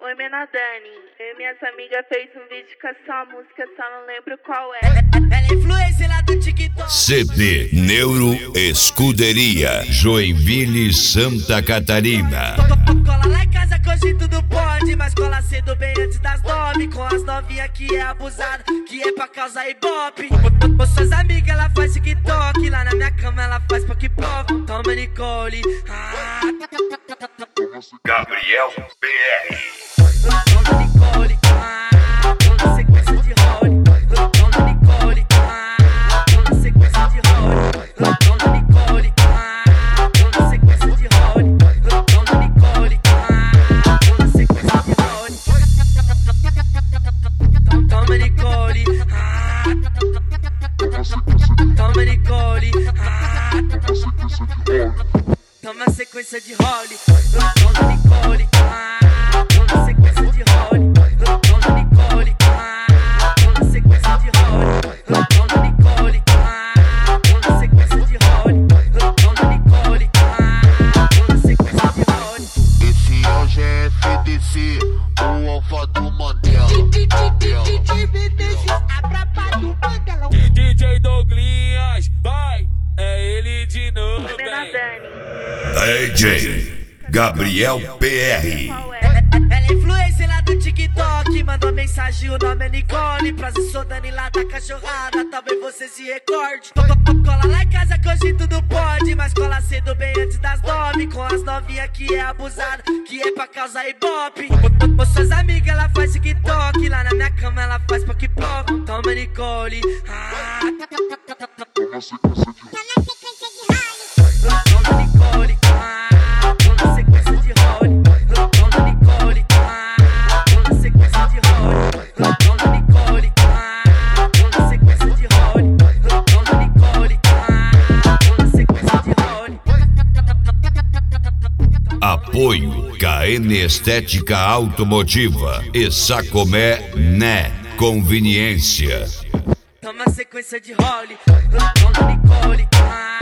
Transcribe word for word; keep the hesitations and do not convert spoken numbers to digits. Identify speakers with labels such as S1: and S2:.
S1: Oi, Mena Dani, eu e minhas amigas fez um vídeo com essa música, só não lembro qual é.
S2: Ela é influência lá do TikTok.
S3: C D Neuro Escuderia, Joinville, Santa Catarina.
S2: Cola lá em casa que hoje tudo pode, mas cola cedo bem antes das nove. Com as novinhas que é abusada, que é pra causar ibope. Com suas amigas ela faz TikTok, lá na minha cama ela faz pok-pok. Toma Nicole, ah.
S3: Gabriel P R.
S2: Toma Nicole, ah. Toma sequência de role. Toma Nicole, ah. Toma sequência de role. Toma Nicole, ah. Toma sequência de role. Toma Nicole, ah. Toma sequência de role. Toma Nicole, ah. Toma Nicole, ah. Toma sequência de role. Toma Nicole, ah. Toma sequência de role. Toma Nicole, ah. Toma sequência de role. Toma Nicole, ah. Toma sequência de role. Toma Nicole, ah. Toma sequência de role.
S4: Esse é o G F D C, o alfa do Mandela.
S5: D J Douglinhas, vai, é ele de novo.
S1: Oi, Mena Dani,
S3: D J Gabriel P R.
S1: qual é?
S2: Ela é influência lá do TikTok, mandou mensagem, o nome é Nicole. Prazer, sou Dani lá da cachorrada, talvez você se recorde. Cola lá em casa que hoje tudo pode, mas cola cedo bem antes das nove. Com as novinhas que é abusada, que é pra causar ibope. Com suas amigas ela faz TikTok, lá na minha cama ela faz pok-pok. Toma Nicole, ah. Toma sequência de role. Toma Nicole, ah. Toma sequência de role. Toma Nicole, ah. Toma sequência de role. Toma Nicole, ah. Toma sequência de role.
S3: Apoio K N Estética Automotiva e Sacomé Né Conveniência.
S2: Toma sequência de role. Toma Nicole, ah.